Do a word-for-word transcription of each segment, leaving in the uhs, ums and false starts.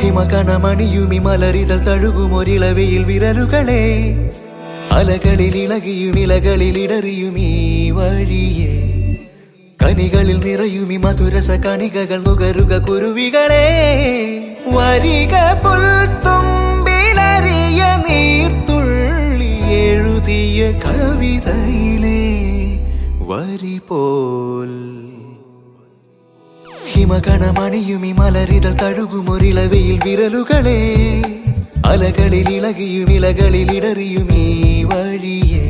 ഹിമകണമണിയുമി മലരിതൾ തഴുകുമൊരിളവയിൽ വിരലുകളെ അലകളിൽ ഇളകിയും ഇലകളിൽ ഇടറിയുമീ വഴിയേ കനികളിൽ നിറയുമി മധുരസ കണികകൾ നുകരുക കുരുവികളെ വരിക പുൽത്തുമ്പിലറിയ നീർത്തുള്ളി എഴുതിയ കവിതയിലെ വരി പോൽ ഹിമകണമണിയുമി മലരിതൾ തഴുകുമൊരിളവയിൽ വിരലുകളെ അലകളിൽ ഇളകിയും ഇലകളിൽ ഇടറിയുമീ വഴിയേ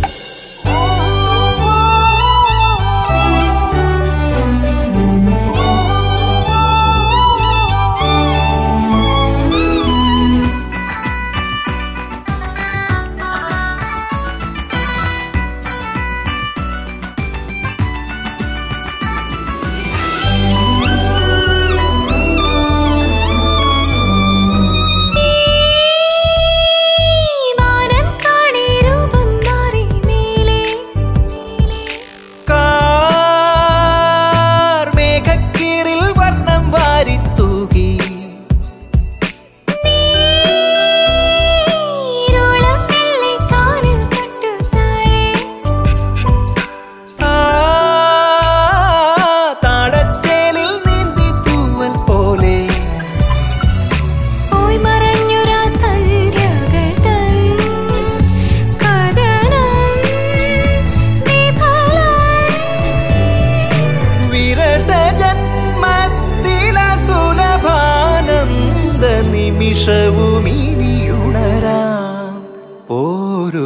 നിമിഷവുമിനിയുണരാം ഓരോ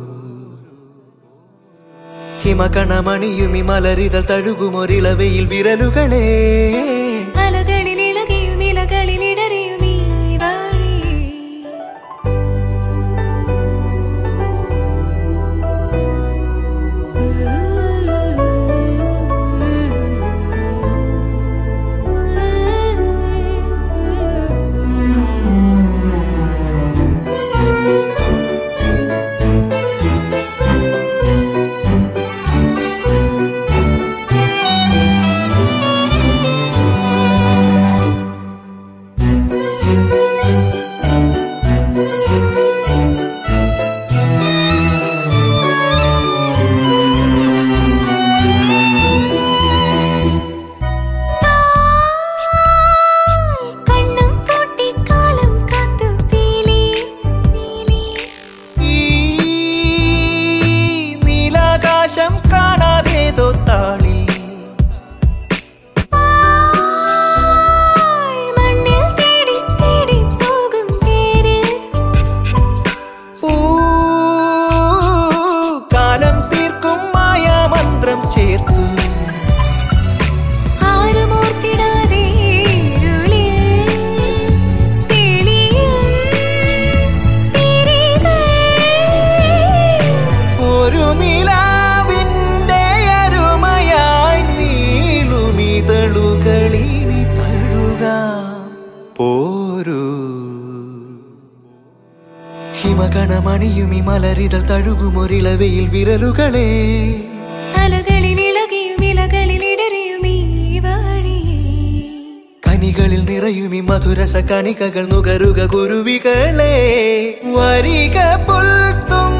ഹിമകണമണിയുമി മലരിതൾ തഴുകുമൊരിളവയിൽ വിരലുകളെ അലകളിൽ ഇളകിയും ഇലകളിൽ ഇടറിയുമീ വഴിയേ കാണാതേതോ താളിൽ മണ്ണിൽ തേടി തേടി പോകും പേരിൽ കാലം തീർക്കും മായാമന്ത്രം ചേർത്തു ആരുമോർത്തിടാതെ ഇരുളിൽ തെളിയും തിരികൾ ഒരു നില ഹിമകണമണിയുമി മലരിതൾ തഴുകുമൊരിളവയിൽ വിരലുകളെ അലകളിൽ ഇളകിയും ഇലകളിൽ ഇടറിയുമീ വഴിയേ കനികളിൽ നിറയുമി മധുരസ കണികകൾ നുകരുക കുരുവികളെ വരിക പുൽത്തും